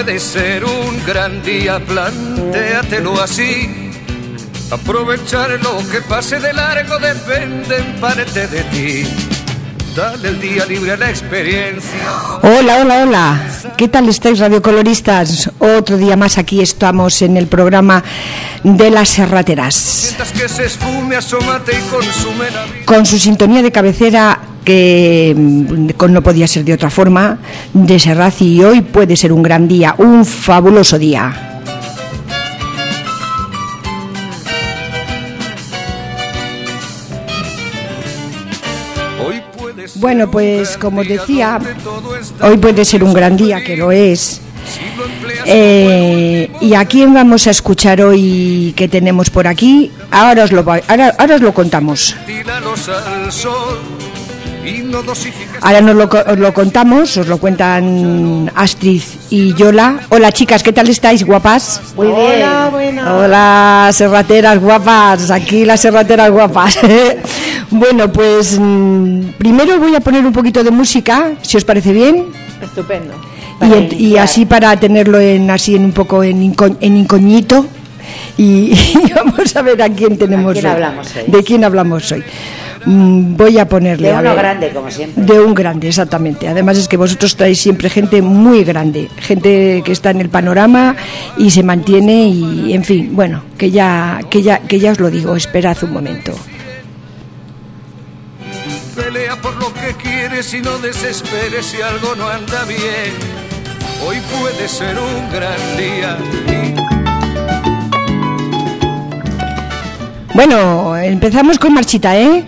puede ser un gran día, plantéatelo así. Aprovechar lo que pase de largo depende en parte de ti. Dale el día libre a la experiencia. Hola, hola, hola. ¿Qué tal estáis, radiocoloristas? Otro día más aquí estamos en el programa de las serrateras. Que se esfume, asómate y consume la vida. Con su sintonía de cabecera, que no podía ser de otra forma, de Serrat, y hoy puede ser un gran día, un fabuloso día. Bueno, pues como decía, hoy puede ser un gran día, que lo es. ¿Y a quién vamos a escuchar hoy que tenemos por aquí? Ahora os lo contamos. Ahora nos lo contamos, os lo cuentan Astrid y Yola. Hola, chicas, ¿qué tal estáis, guapas? Muy bien. Hola, buena. Hola, serrateras guapas, aquí las serrateras guapas. Bueno, pues primero voy a poner un poquito de música, si os parece bien. Estupendo. Y así para tenerlo en un poco en incognito. Y vamos a ver a quién tenemos. ¿De quién hablamos hoy? ¿De quién hablamos hoy? Voy a ponerle de uno grande, como siempre. De un grande, exactamente. Además es que vosotros traéis siempre gente muy grande, gente que está en el panorama y se mantiene, y en fin, bueno, que ya os lo digo. Esperad un momento. Pelea por lo que quieres y no desesperes si algo no anda bien. Hoy puede ser un gran día. Bueno, empezamos con marchita, ¿eh?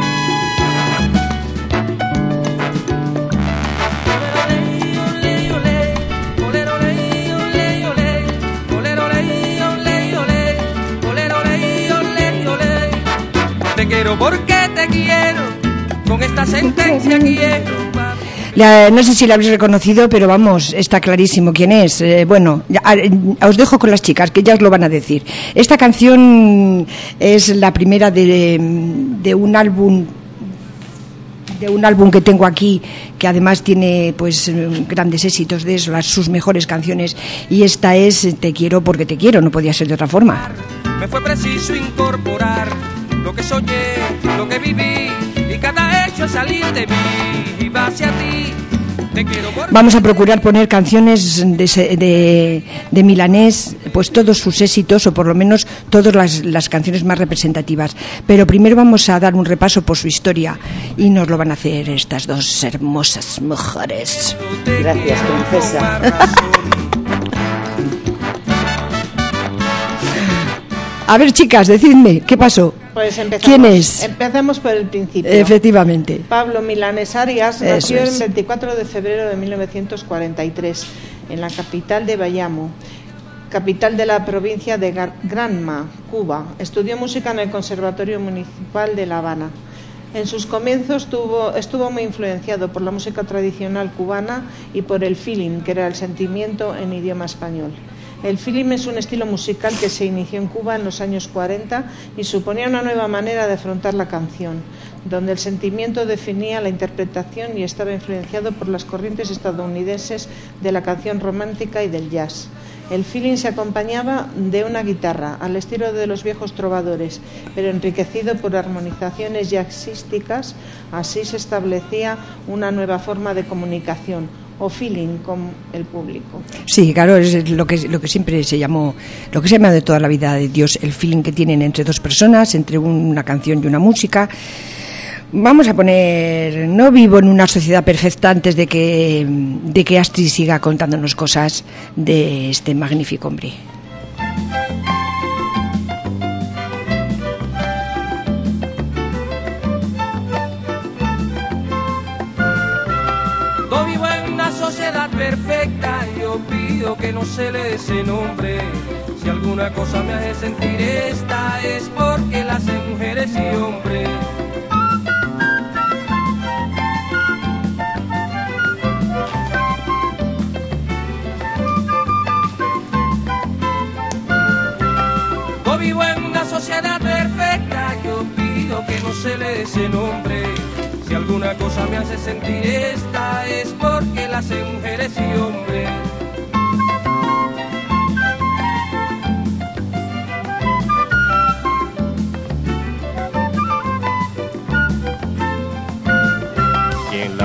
Te quiero porque te quiero, con esta sentencia quiero. No sé si la habéis reconocido, pero vamos, está clarísimo quién es. Bueno, os dejo con las chicas, que ya os lo van a decir. Esta canción es la primera de un álbum que tengo aquí, que además tiene pues grandes éxitos de eso, sus mejores canciones, y esta es Te quiero porque te quiero, no podía ser de otra forma. Me fue preciso incorporar lo que soñé, lo que viví, y cada hecho salir de mí y va hacia ti. Te quiero porque... Vamos a procurar poner canciones de Milanés, pues todos sus éxitos, o por lo menos todas las canciones más representativas. Pero primero vamos a dar un repaso por su historia, y nos lo van a hacer estas dos hermosas mujeres. Gracias, princesa. A ver, chicas, decidme, ¿qué pasó? Pues empezamos. ¿Quién es? Empezamos por el principio. Efectivamente. Pablo Milanés Arias nació es. el 24 de febrero de 1943 en la capital de Bayamo, capital de la provincia de Granma, Cuba. Estudió música en el Conservatorio Municipal de La Habana. En sus comienzos estuvo muy influenciado por la música tradicional cubana y por el feeling, que era el sentimiento en idioma español. El feeling es un estilo musical que se inició en Cuba en los años 40 y suponía una nueva manera de afrontar la canción, donde el sentimiento definía la interpretación y estaba influenciado por las corrientes estadounidenses de la canción romántica y del jazz. El feeling se acompañaba de una guitarra, al estilo de los viejos trovadores, pero enriquecido por armonizaciones jazzísticas. Así se establecía una nueva forma de comunicación, o feeling, con el público. Sí, claro, es lo que siempre se llamó, lo que se llama de toda la vida de Dios, el feeling que tienen entre dos personas, entre una canción y una música. Vamos a poner No vivo en una sociedad perfecta, antes de que Astrid siga contándonos cosas de este magnífico hombre. No vivo en una sociedad perfecta, yo pido que no se le dé ese nombre. Si alguna cosa me hace sentir esta, es porque la hacen mujeres y hombres. No vivo en una sociedad perfecta, yo pido que no se le dé ese nombre. Si alguna cosa me hace sentir esta, es porque la hacen mujeres y hombres.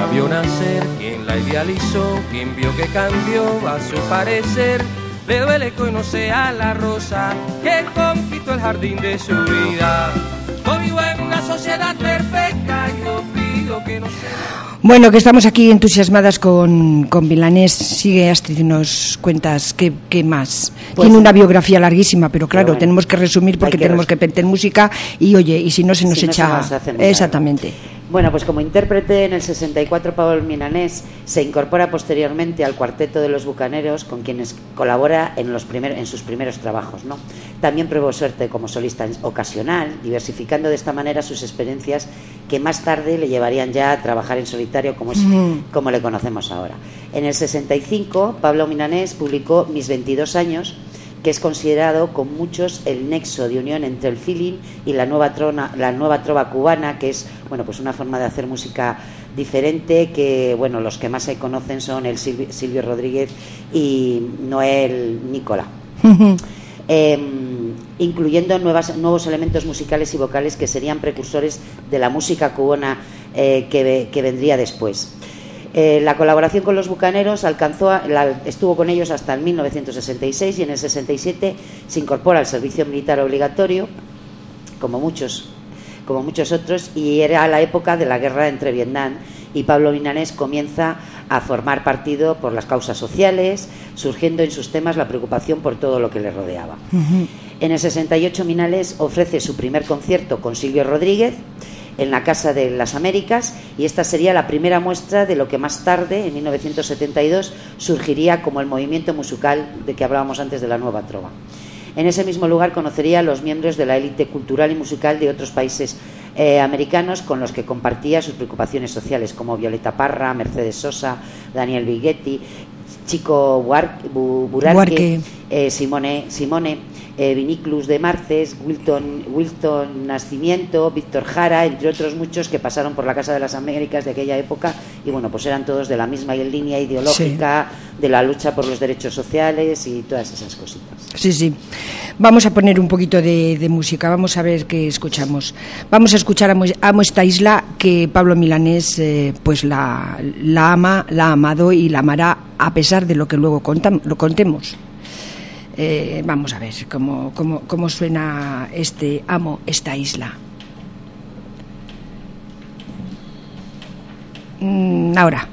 vio nacer, quien la idealizó, quien vio que cambió a su parecer. Le duele que hoy no sea la rosa que conquistó el jardín de su vida. No vivo en una sociedad perfecta y no pido que no sea... Bueno, que estamos aquí entusiasmadas con Milanés. Sigue, Astrid, nos cuentas qué más. Pues, tiene una biografía larguísima, pero claro, bueno, tenemos que resumir porque tenemos que meter música y oye, y si no se nos echa... Exactamente. Bueno, pues como intérprete en el 64 Pablo Milanés se incorpora posteriormente al Cuarteto de los Bucaneros, con quienes colabora en sus primeros trabajos, ¿no? También probó suerte como solista ocasional, diversificando de esta manera sus experiencias que más tarde le llevarían ya a trabajar en solitario como le conocemos ahora. En el 65 Pablo Milanés publicó Mis 22 años, que es considerado con muchos el nexo de unión entre el feeling y la nueva trova cubana, que es, bueno, pues una forma de hacer música diferente, que, bueno, los que más se conocen son el Silvio Rodríguez y Noel Nicola. Incluyendo nuevos elementos musicales y vocales que serían precursores de la música cubana que vendría después. La colaboración con los Bucaneros estuvo con ellos hasta el 1966 y en el 67 se incorpora al servicio militar obligatorio, como muchos otros, y era la época de la guerra entre Vietnam, y Pablo Milanés comienza a formar partido por las causas sociales, surgiendo en sus temas la preocupación por todo lo que le rodeaba. En el 68 Milanés ofrece su primer concierto con Silvio Rodríguez en la Casa de las Américas, y esta sería la primera muestra de lo que más tarde, en 1972, surgiría como el movimiento musical de que hablábamos antes de la nueva trova. En ese mismo lugar conocería a los miembros de la élite cultural y musical de otros países americanos con los que compartía sus preocupaciones sociales, como Violeta Parra, Mercedes Sosa, Daniel Bighetti, Chico Buarque, Simone Viniclus de Marces, Wilton Nascimiento, Víctor Jara, entre otros muchos que pasaron por la Casa de las Américas de aquella época, y bueno, pues eran todos de la misma línea ideológica, sí, de la lucha por los derechos sociales y todas esas cositas. Sí. Vamos a poner un poquito de música, vamos a ver qué escuchamos. Vamos a escuchar Amo esta isla, que Pablo Milanés pues la ama, la ha amado y la amará a pesar de lo que luego lo contemos. Vamos a ver cómo suena este Amo esta isla. Ahora.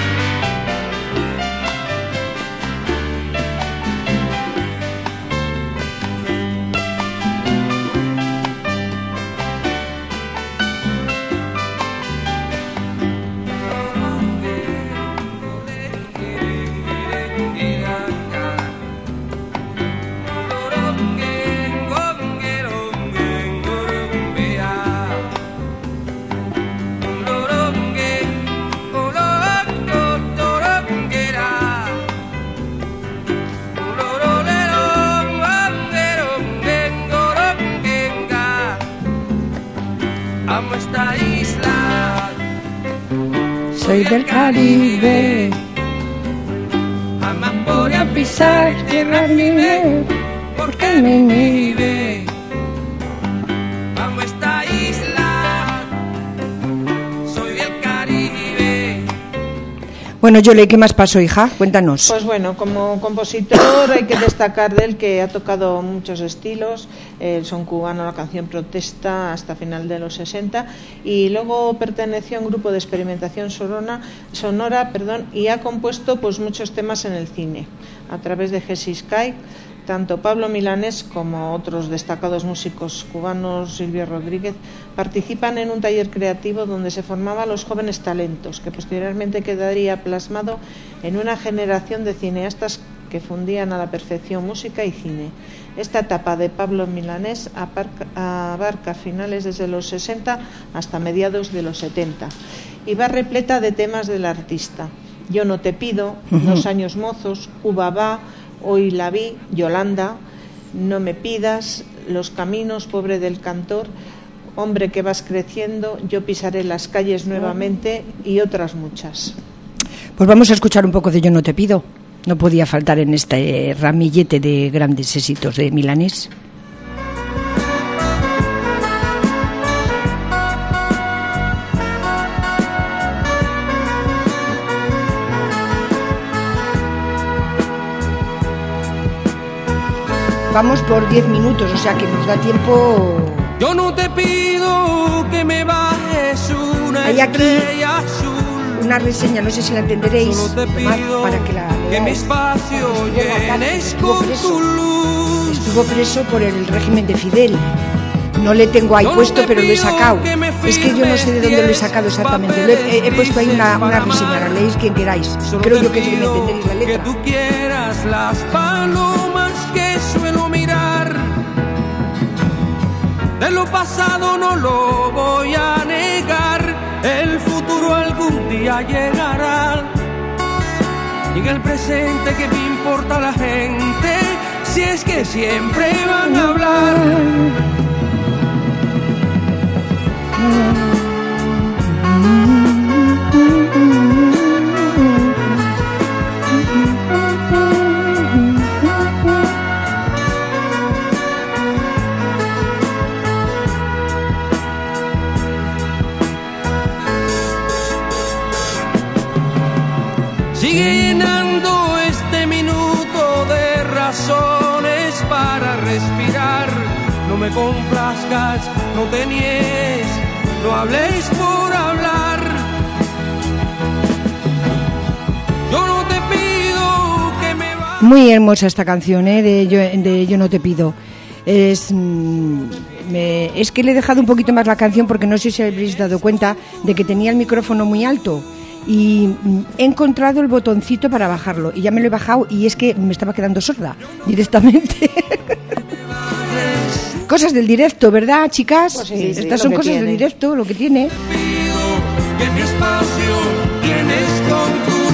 Soy del Caribe, jamás voy a pisar tierra libre, porque me inhibe. Amo esta isla, soy del Caribe. Bueno, Yole, ¿qué más pasó, hija? Cuéntanos. Pues bueno, como compositor hay que destacar de él que ha tocado muchos estilos, el son cubano, la canción protesta hasta final de los 60, y luego perteneció a un grupo de experimentación sonora, y ha compuesto pues muchos temas en el cine a través de Jesse Sky. Tanto Pablo Milanés como otros destacados músicos cubanos, Silvio Rodríguez, participan en un taller creativo donde se formaban los jóvenes talentos, que posteriormente quedaría plasmado en una generación de cineastas que fundían a la perfección música y cine. Esta etapa de Pablo Milanés abarca finales desde los 60 hasta mediados de los 70 y va repleta de temas del artista. Yo no te pido, Los años mozos, Cuba va, Hoy la vi, Yolanda, No me pidas, Los caminos, Pobre del cantor, Hombre que vas creciendo, Yo pisaré las calles nuevamente y otras muchas. Pues vamos a escuchar un poco de Yo no te pido. No podía faltar en este ramillete de grandes éxitos de Milanés. Vamos por 10 minutos, o sea que nos da tiempo. Yo no te pido que me bajes una Hay aquí estrella azul. una reseña, no sé si la entenderéis, Solo te pido para que la que mi leáis. espacio llenes Estuvo con preso. tu luz. Estuvo preso por el régimen de Fidel. No le tengo ahí Yo no puesto, te pero lo he pido sacado. que me Es que yo no sé de dónde lo he sacado firmes exactamente. He puesto ahí una reseña, la leéis quien queráis. Solo Creo te yo que sí que me pido entenderéis la que letra. tú quieras las palomas que suelo mirar. De lo pasado no lo voy a negar. El futuro algún día llegará. Y en el presente, ¿qué me importa la gente? Si es que siempre van a hablar. Sigue llenando este minuto de razones para respirar. No me complazcas, no te niegues, no habléis por hablar. Yo no te pido que me vayas. Muy hermosa esta canción, de Yo no te pido. Es que le he dejado un poquito más la canción porque no sé si habréis dado cuenta de que tenía el micrófono muy alto y he encontrado el botoncito para bajarlo y ya me lo he bajado y es que me estaba quedando sorda directamente. Cosas del directo, ¿verdad, chicas? Pues sí, Estas lo son que cosas tiene. del directo, lo que tiene. Pido que mi espacio tienes con tu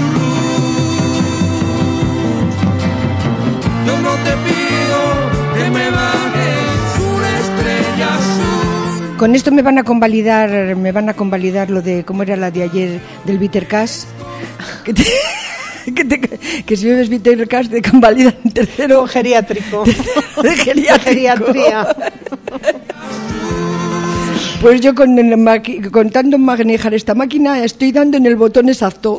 luz. Yo no te pido que me bajes una estrella azul. Con esto me van a convalidar lo de cómo era la de ayer del Bitter Cash. Que si bebes Bitter Cash te convalidan en tercero Con geriátrico. de geriátrico. Geriatría. Pues yo contando manejar esta máquina estoy dando en el botón exacto.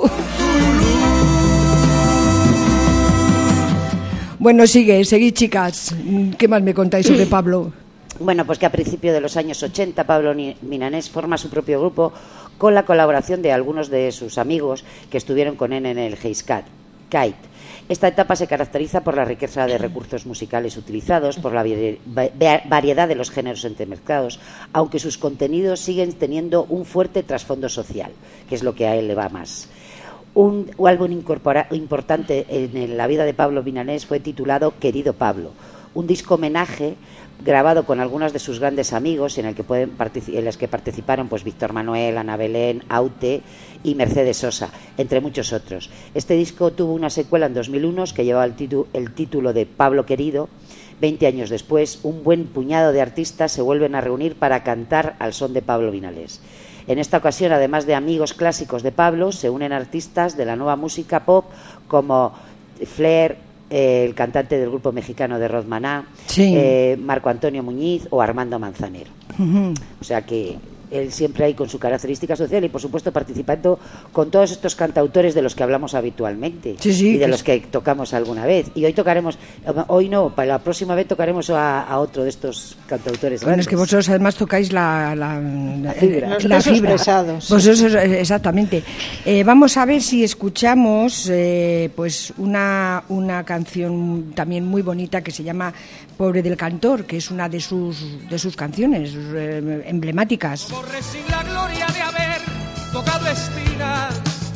Bueno, seguid chicas. ¿Qué más me contáis sobre Pablo? Bueno, pues que a principios de los años 80 Pablo Milanés forma su propio grupo con la colaboración de algunos de sus amigos que estuvieron con él en el Kite. Esta etapa se caracteriza por la riqueza de recursos musicales utilizados, por la variedad de los géneros entremezclados, aunque sus contenidos siguen teniendo un fuerte trasfondo social, que es lo que a él le va más. Un álbum importante en la vida de Pablo Milanés fue titulado Querido Pablo, un disco homenaje grabado con algunos de sus grandes amigos en los que participaron pues Víctor Manuel, Ana Belén, Aute y Mercedes Sosa, entre muchos otros. Este disco tuvo una secuela en 2001 que llevaba el título de Pablo Querido. 20 años después, un buen puñado de artistas se vuelven a reunir para cantar al son de Pablo Milanés. En esta ocasión, además de amigos clásicos de Pablo, se unen artistas de la nueva música pop como Flair, el cantante del grupo mexicano de Rock Maná, Sí. Marco Antonio Muñiz o Armando Manzanero. O sea que él siempre ahí con su característica social y por supuesto participando con todos estos cantautores de los que hablamos habitualmente Sí, y de los que tocamos alguna vez. Y hoy no, para la próxima vez tocaremos a otro de estos cantautores Bueno, grandes. es que vosotros además tocáis la fibra. Los la pesos fibra. pesados. Vosotros, exactamente. Vamos a ver si escuchamos pues una canción también muy bonita que se llama Pobre del Cantor, que es una de sus canciones emblemáticas. Corre sin la gloria de haber tocado espinas.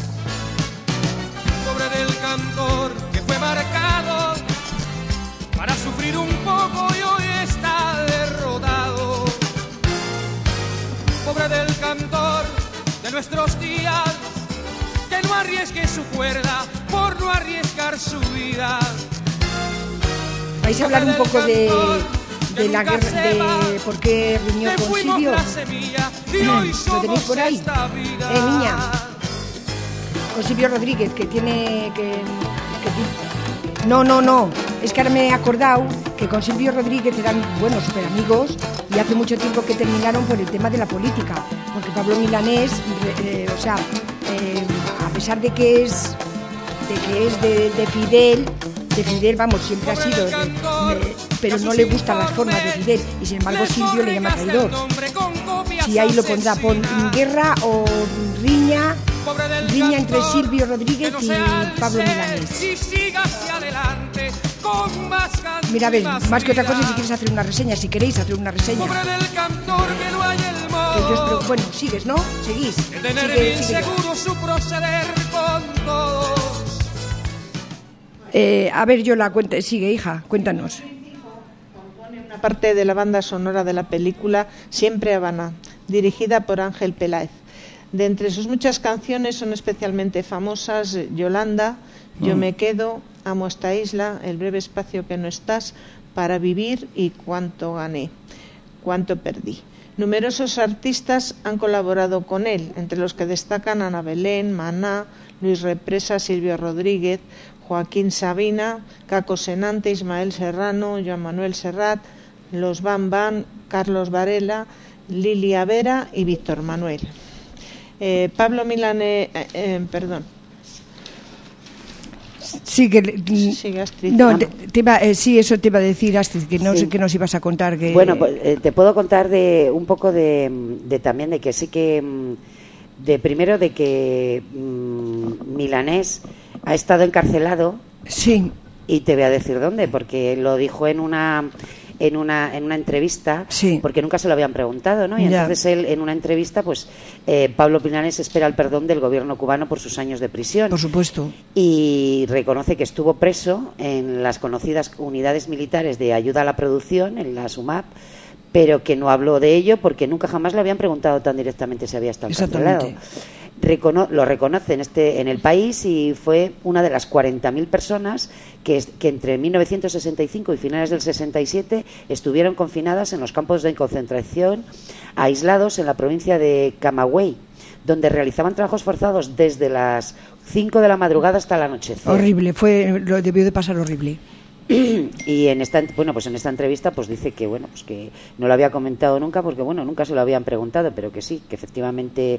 Pobre del cantor que fue marcado para sufrir un poco y hoy está derrotado. Pobre del cantor de nuestros días que no arriesgue su cuerda por no arriesgar su vida. Vais a hablar un poco de la guerra, de por qué riñó con Silvio. ¿Lo tenéis por ahí? Niña. Con Silvio Rodríguez, que tiene... No. Es que ahora me he acordado que con Silvio Rodríguez eran, súper amigos y hace mucho tiempo que terminaron por el tema de la política. Porque Pablo Milanés, a pesar de que es de Fidel, de Fidel, vamos, siempre ha sido, pero no le gustan las formas de Fidel, y sin embargo Silvio le llama traidor. Si ahí lo pondrá, pon guerra o riña entre Silvio Rodríguez y Pablo Milanés. Mira, a ver, más que otra cosa, si quieres hacer una reseña, si queréis hacer una reseña. Bueno, sigues, ¿no? Seguís. Sigue. Su proceder con todos. A ver, yo la cuento. Sigue, hija, cuéntanos. Compone una parte de la banda sonora de la película Siempre Habana, dirigida por Ángel Peláez. De entre sus muchas canciones son especialmente famosas Yolanda, Yo me quedo, Amo esta isla, El breve espacio que no estás, Para vivir y Cuánto gané, Cuánto perdí. Numerosos artistas han colaborado con él, entre los que destacan Ana Belén, Maná, Luis Represa, Silvio Rodríguez, Joaquín Sabina, Caco Senante, Ismael Serrano, Joan Manuel Serrat, Los Bam Bam, Carlos Varela, Lilia Vera y Víctor Manuel. Pablo Milanés, perdón. Sí, Astrid. No, sí, eso te iba a decir, Astrid, que no sé qué nos ibas a contar. Que... Bueno, pues, te puedo contar un poco de también de que sí que primero de que Milanés ha estado encarcelado. Sí. Y te voy a decir dónde, porque lo dijo en una entrevista, sí. Porque nunca se lo habían preguntado, ¿no? Y entonces él, en una entrevista, pues Pablo Milanés espera el perdón del gobierno cubano por sus años de prisión. Por supuesto. Y reconoce que estuvo preso en las conocidas unidades militares de ayuda a la producción, en la SUMAP, pero que no habló de ello porque nunca jamás le habían preguntado tan directamente si había estado encarcelado. Lo reconoce en el país y fue una de las 40.000 personas que entre 1965 y finales del 67 estuvieron confinadas en los campos de concentración aislados en la provincia de Camagüey, donde realizaban trabajos forzados desde las 5 de la madrugada hasta el anochecer. Horrible, debió de pasar horrible. Y en esta entrevista pues dice que pues que no lo había comentado nunca porque nunca se lo habían preguntado, pero que sí, que efectivamente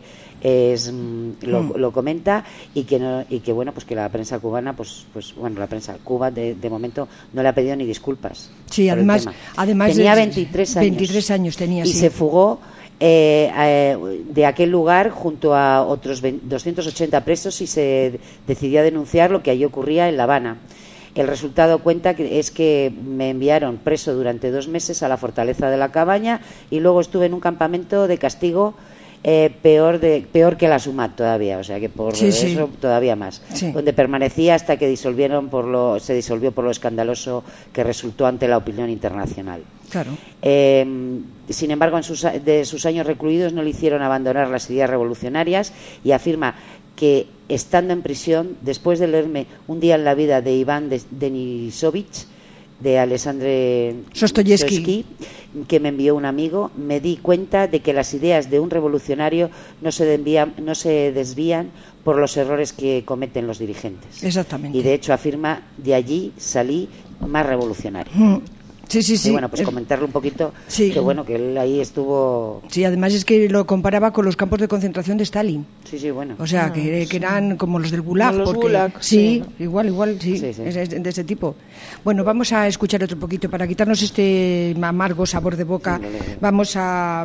lo comenta y que pues que la prensa cubana la prensa Cuba de momento no le ha pedido ni disculpas. Sí, además tenía 23 años. 23 años tenía, y sí. Se fugó de aquel lugar junto a otros 280 presos y se decidió a denunciar lo que allí ocurría en La Habana. El resultado cuenta que es que me enviaron preso durante 2 meses a la fortaleza de la Cabaña y luego estuve en un campamento de castigo peor que la SUMAT todavía, o sea que eso todavía más, donde permanecía hasta que se disolvió por lo escandaloso que resultó ante la opinión internacional. Claro. Sin embargo, de sus años recluidos no le hicieron abandonar las ideas revolucionarias y afirma que estando en prisión, después de leerme Un día en la vida de Iván Denisovich, de Alexandre Dostoyevsky, que me envió un amigo, me di cuenta de que las ideas de un revolucionario no se desvían por los errores que cometen los dirigentes. Exactamente. Y de hecho afirma, de allí salí más revolucionario. Sí. Y pues comentarle un poquito que que él ahí estuvo. Sí, además es que lo comparaba con los campos de concentración de Stalin. Sí, bueno. O sea, que eran como los del Gulag. Los Gulag, sí, igual, sí. Es de ese tipo. Bueno, vamos a escuchar otro poquito para quitarnos este amargo sabor de boca. Vamos a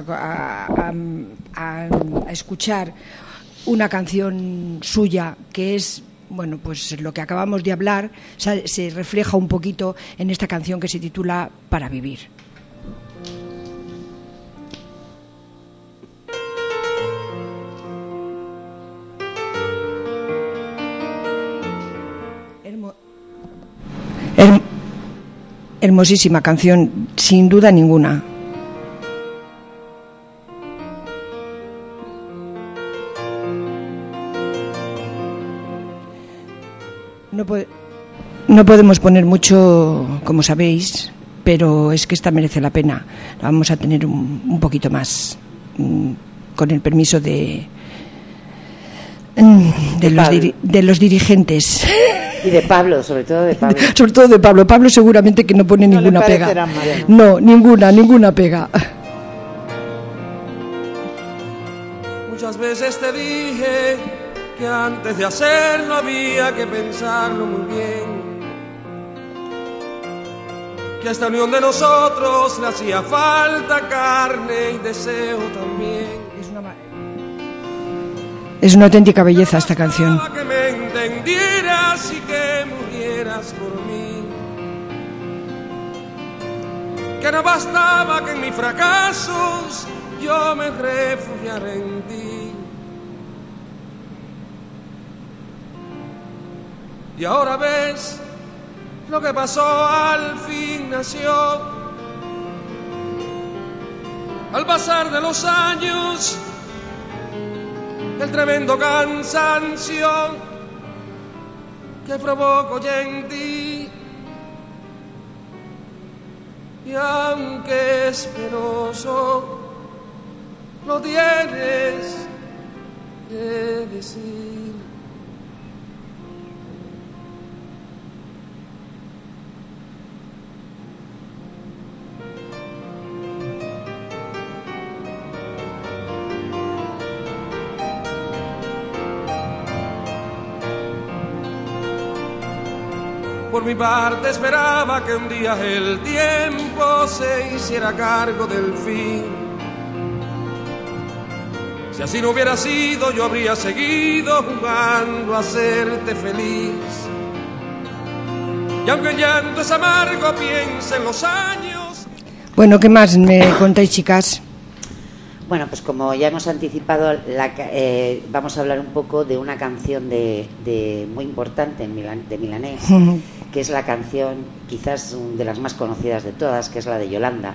escuchar una canción suya que es... Bueno, pues lo que acabamos de hablar se refleja un poquito en esta canción que se titula Para vivir. Hermosísima canción, sin duda ninguna. No podemos poner mucho, como sabéis, pero es que esta merece la pena. La vamos a tener un poquito más, con el permiso de los dirigentes. Y de Pablo, sobre todo de Pablo. Sobre todo de Pablo. Pablo seguramente que no pone ninguna pega. No, ninguna pega. Muchas veces te dije que antes de hacerlo había que pensarlo muy bien. que a esta unión de nosotros le hacía falta carne y deseo también. Es una auténtica belleza esta canción. Que me entendieras y que murieras por mí. Que no bastaba que en mis fracasos yo me refugiara en ti. Y ahora ves lo que pasó, al fin nació. Al pasar de los años, el tremendo cansancio que provoco ya en ti. Y aunque es penoso, lo tienes que decir. Por mi parte esperaba que un día el tiempo se hiciera cargo del fin. Si así no hubiera sido, yo habría seguido jugando a hacerte feliz. Y aunque el llanto es amargo, piensa en los años. Bueno, ¿qué más me contáis, chicas? Bueno, pues como ya hemos anticipado, vamos a hablar un poco de una canción de muy importante de Milanés, que es la canción quizás de las más conocidas de todas, que es la de Yolanda,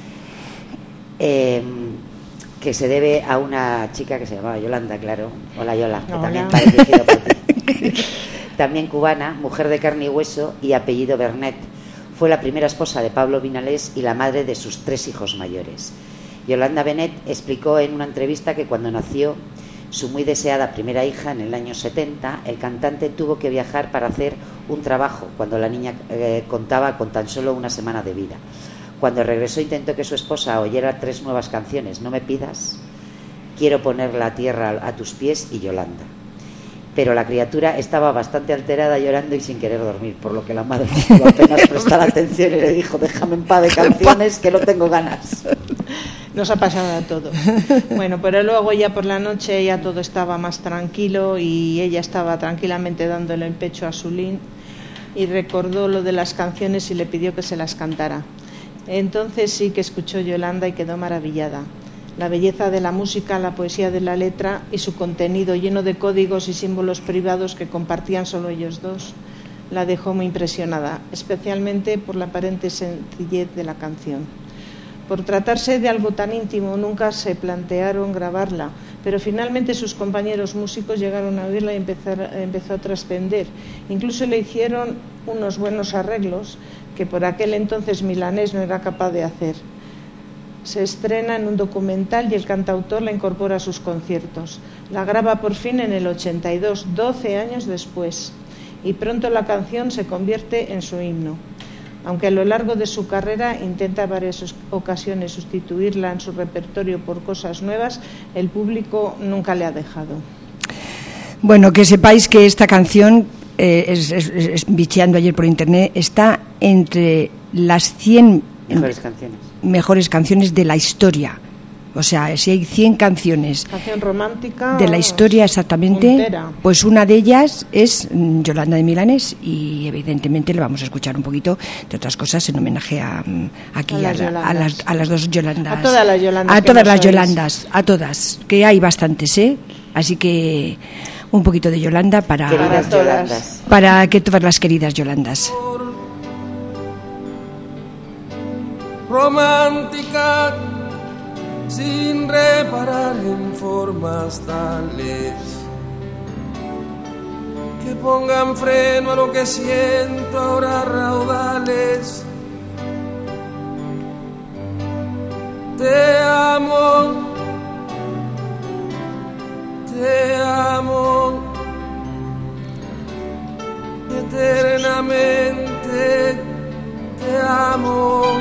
que se debe a una chica que se llamaba Yolanda, claro. Hola, Yola, que también va dirigido por ti. También cubana, mujer de carne y hueso y apellido Bernet. Fue la primera esposa de Pablo Vinalés y la madre de sus 3 hijos mayores. Yolanda Benet explicó en una entrevista que cuando nació su muy deseada primera hija en el año 70, el cantante tuvo que viajar para hacer un trabajo cuando la niña contaba con tan solo una semana de vida. Cuando regresó intentó que su esposa oyera 3 nuevas canciones: No me pidas, Quiero poner la tierra a tus pies y Yolanda. Pero la criatura estaba bastante alterada, llorando y sin querer dormir, por lo que la madre tuvo apenas prestar atención y le dijo: déjame en paz de canciones, que no tengo ganas. Nos ha pasado a todos. Bueno, pero luego ya por la noche ya todo estaba más tranquilo y ella estaba tranquilamente dándole el pecho a Sulín y recordó lo de las canciones y le pidió que se las cantara. Entonces sí que escuchó Yolanda y quedó maravillada. La belleza de la música, la poesía de la letra y su contenido lleno de códigos y símbolos privados que compartían solo ellos dos la dejó muy impresionada, especialmente por la aparente sencillez de la canción. Por tratarse de algo tan íntimo, nunca se plantearon grabarla, pero finalmente sus compañeros músicos llegaron a oírla y empezó a trascender. Incluso le hicieron unos buenos arreglos que por aquel entonces Milanés no era capaz de hacer. Se estrena en un documental y el cantautor la incorpora a sus conciertos. La graba por fin en el 82, 12 años después, y pronto la canción se convierte en su himno. Aunque a lo largo de su carrera intenta varias ocasiones sustituirla en su repertorio por cosas nuevas, el público nunca le ha dejado. Bueno, que sepáis que esta canción, bicheando ayer por internet, está entre las 100 mejores canciones de la historia. O sea, si hay 100 canciones canción romántica de la historia exactamente, puntera, pues una de ellas es Yolanda de Milanés, y evidentemente le vamos a escuchar un poquito, de otras cosas, en homenaje a las dos Yolandas. A todas las Yolandas. A todas las Yolandas, a todas, que hay bastantes, ¿eh? Así que un poquito de Yolanda para que todas las queridas Yolandas. Romántica, sin reparar en formas tales que pongan freno a lo que siento ahora raudales. Te amo, eternamente te amo.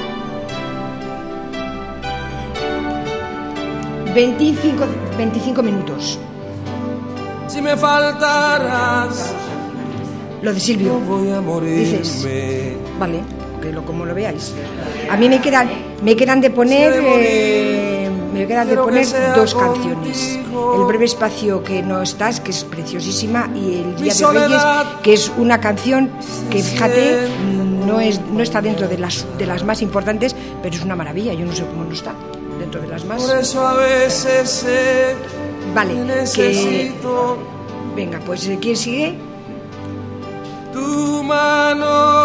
25 minutos. Si me faltaras, lo de Silvio, yo voy a morirme. dices, vale. como lo veáis. A mí me quedan de poner dos canciones. El breve espacio que no estás, que es preciosísima, y el Día de Reyes, que es una canción que, fíjate, no está dentro de las más importantes, pero es una maravilla. Yo no sé cómo no está dentro de las más. Por eso a veces vale, venga, pues ¿quién sigue? Tu mano.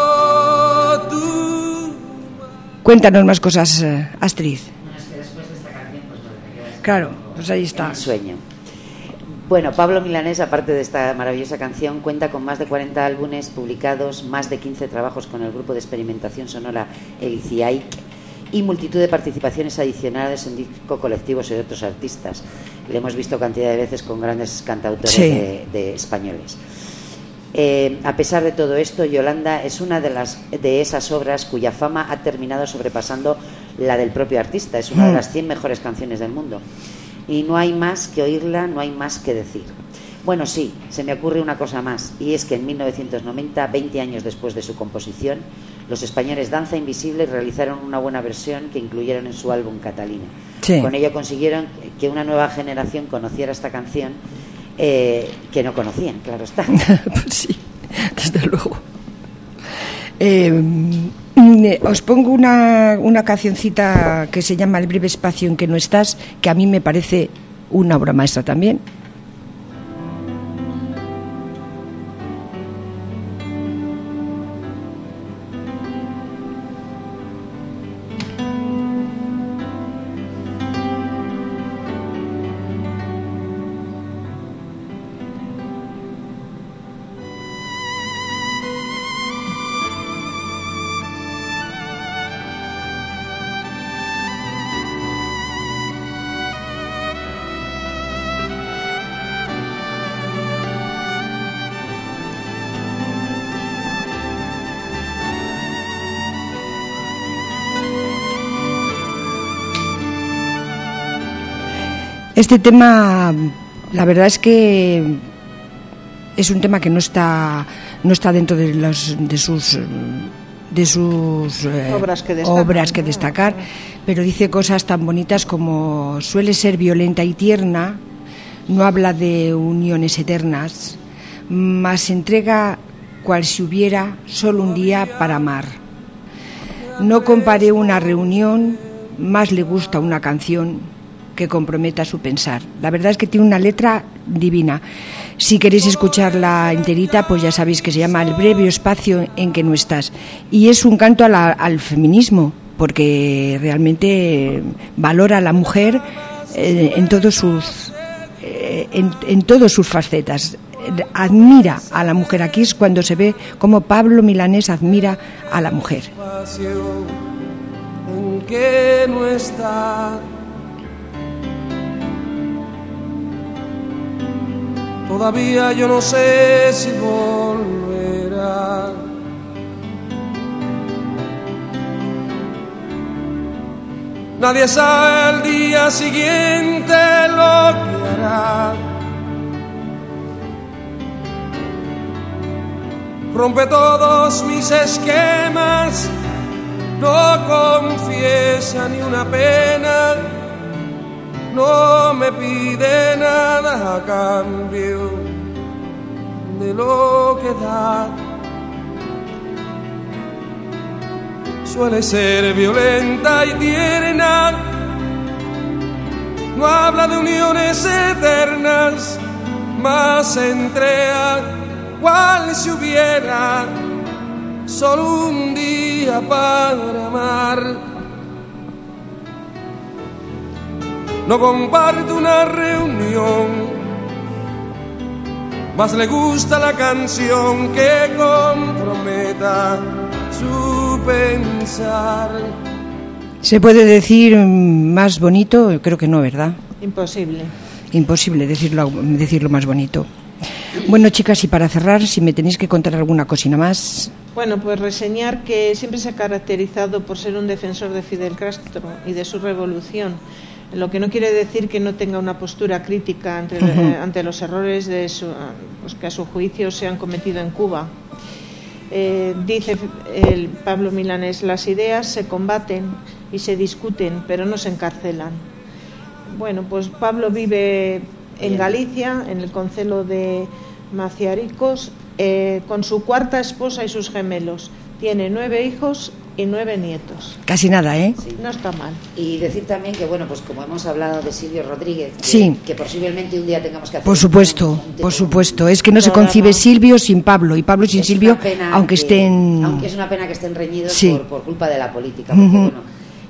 Cuéntanos más cosas, Astrid. No, es que después de esta canción, pues no, te quedas. Claro, pues ahí está. El sueño. Bueno, Pablo Milanés, aparte de esta maravillosa canción, cuenta con más de 40 álbumes publicados, más de 15 trabajos con el grupo de experimentación sonora Eliciaic y multitud de participaciones adicionales en discos colectivos y de otros artistas. Le hemos visto cantidad de veces con grandes cantautores de españoles. A pesar de todo esto, Yolanda es una de esas obras cuya fama ha terminado sobrepasando la del propio artista. Es una de las 100 mejores canciones del mundo. Y no hay más que oírla, no hay más que decir. Bueno, sí, se me ocurre una cosa más, y es que en 1990, 20 años después de su composición, los españoles Danza Invisible realizaron una buena versión que incluyeron en su álbum Catalina. Sí. Con ello consiguieron que una nueva generación conociera esta canción, que no conocían, claro está. Pues sí, desde luego. Os pongo una cancioncita que se llama El breve espacio en que no estás, que a mí me parece una obra maestra también. Este tema, la verdad es que es un tema que no está dentro de sus obras que destacar, pero dice cosas tan bonitas como: suele ser violenta y tierna, no habla de uniones eternas, mas entrega cual si hubiera solo un día para amar. No compare una reunión, más le gusta una canción que comprometa su pensar. La verdad es que tiene una letra divina. Si queréis escucharla enterita, pues ya sabéis que se llama El breve espacio en que no estás. Y es un canto al feminismo, porque realmente valora a la mujer en todos sus facetas. Admira a la mujer. Aquí es cuando se ve cómo Pablo Milanés admira a la mujer. En que no está. Todavía yo no sé si volverá. Nadie sabe el día siguiente lo que hará. Rompe todos mis esquemas, no confiesa ni una pena. No me pide nada a cambio de lo que da. Suele ser violenta y tierna, no habla de uniones eternas, mas se entrega cual si hubiera solo un día para amar. No comparte una reunión, más le gusta la canción que comprometa su pensar. ¿Se puede decir más bonito? Creo que no, ¿verdad? Imposible. Imposible decirlo más bonito. Bueno, chicas, y para cerrar, si me tenéis que contar alguna cosina más. Bueno, pues reseñar que siempre se ha caracterizado por ser un defensor de Fidel Castro y de su revolución, lo que no quiere decir que no tenga una postura crítica ante los errores que a su juicio se han cometido en Cuba. Dice el Pablo Milanés, las ideas se combaten y se discuten, pero no se encarcelan. Bueno, pues Pablo vive en Galicia, en el concello de Maciaricos, con su cuarta esposa y sus gemelos. Tiene 9 hijos y 9 nietos. Casi nada, ¿eh? Sí. No está mal. Y decir también que, bueno, pues como hemos hablado de Silvio Rodríguez, sí, que posiblemente un día tengamos que hacer... Por supuesto. Es que no se concibe Silvio sin Pablo y Pablo sin Silvio, aunque estén... Aunque es una pena que estén reñidos sí. por culpa de la política. Porque, bueno,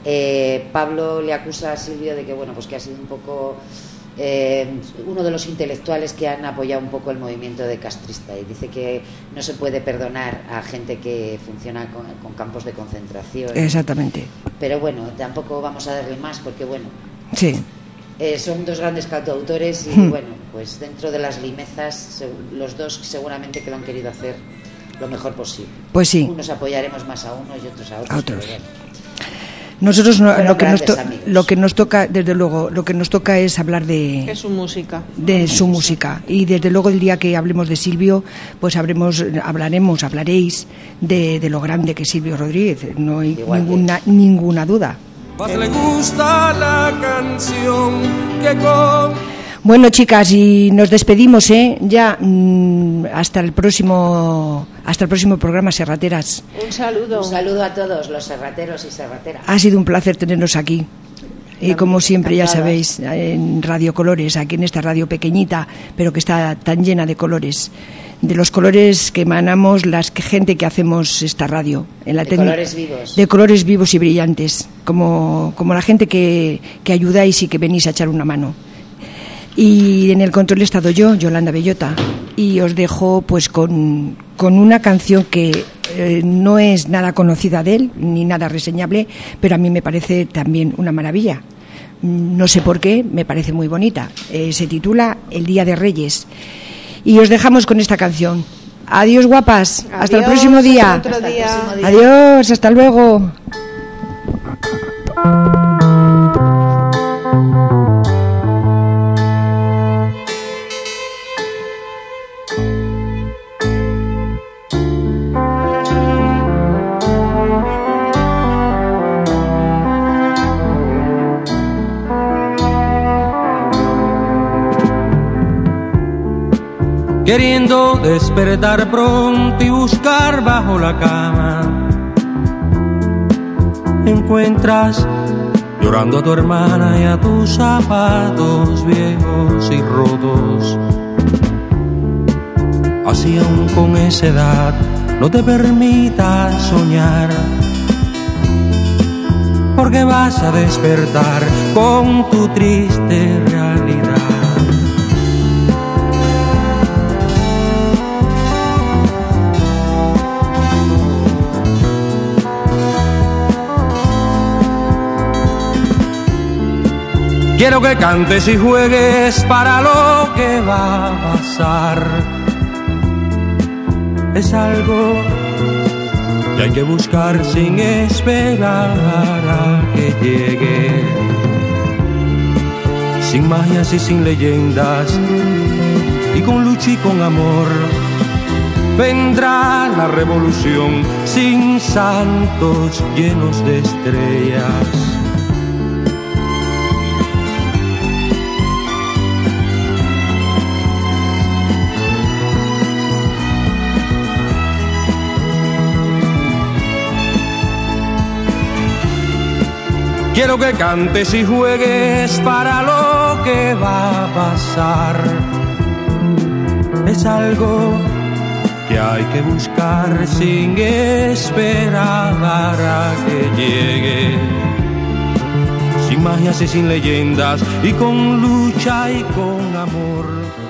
Pablo le acusa a Silvio de que, bueno, pues que ha sido un poco... uno de los intelectuales que han apoyado un poco el movimiento de castrista, y dice que no se puede perdonar a gente que funciona con campos de concentración. Exactamente. Pero bueno, tampoco vamos a darle más porque, bueno, sí. Son 2 grandes cantautores y bueno, pues dentro de las limezas los dos seguramente que lo han querido hacer lo mejor posible. Pues sí. Unos apoyaremos más a unos y otros a otros. Bueno. Nosotros lo que nos toca, desde luego, lo que nos toca es hablar de su música. De su música. Y desde luego el día que hablemos de Silvio, pues hablaréis de lo grande que es Silvio Rodríguez. No hay ninguna duda. Más le gusta la canción que Bueno, chicas, y nos despedimos, ya hasta el próximo programa, Serrateras. Un saludo a todos los serrateros y serrateras. Ha sido un placer tenernos aquí. Y como siempre, ya sabéis, en Radio Colores, aquí en esta radio pequeñita, pero que está tan llena de colores, de los colores que emanamos la gente que hacemos esta radio. Colores vivos. De colores vivos y brillantes, como la gente que ayudáis y que venís a echar una mano. Y en el control he estado yo, Yolanda Bellota, y os dejo pues con una canción que no es nada conocida de él, ni nada reseñable, pero a mí me parece también una maravilla. No sé por qué, me parece muy bonita. Se titula El Día de Reyes. Y os dejamos con esta canción. Adiós, guapas. Adiós, hasta el próximo día. Hasta el próximo día. Adiós, hasta luego. Queriendo despertar pronto y buscar bajo la cama, encuentras llorando a tu hermana y a tus zapatos viejos y rotos. Así aún con esa edad no te permitas soñar, porque vas a despertar con tu triste realidad. Quiero que cantes y juegues para lo que va a pasar. Es algo que hay que buscar sin esperar a que llegue. Sin magias y sin leyendas, y con lucha y con amor, vendrá la revolución sin santos llenos de estrellas. Quiero que cantes y juegues para lo que va a pasar. Es algo que hay que buscar sin esperar a que llegue. Sin magias y sin leyendas, y con lucha y con amor.